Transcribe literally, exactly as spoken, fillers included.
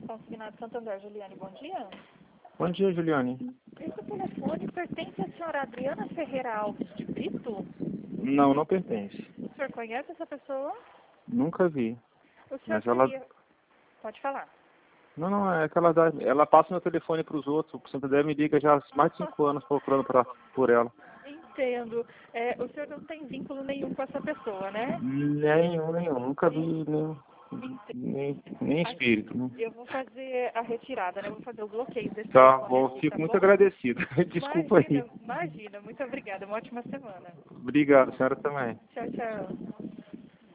consignado Santander, Juliane, bom dia. Bom dia, Juliane. Esse telefone pertence à senhora Adriana Ferreira Alves de Brito? Não, não pertence. O senhor conhece essa pessoa? Nunca vi. O senhor Mas ela... seria... Pode falar. Não, não, é que ela, dá... ela passa meu telefone para os outros. O Santander me liga já há mais de cinco anos procurando pra... por ela. Entendo. É, o senhor não tem vínculo nenhum com essa pessoa, né? Nenhum, nenhum. Nunca vi nem, nem, nem espírito. Né? Eu vou fazer a retirada, né? Eu vou fazer o bloqueio desse Tá, telefone bom, aqui, fico tá muito bom? agradecido. Desculpa Imagina, aí. imagina. Muito obrigada. Uma ótima semana. Obrigado, a senhora também. Tchau, tchau.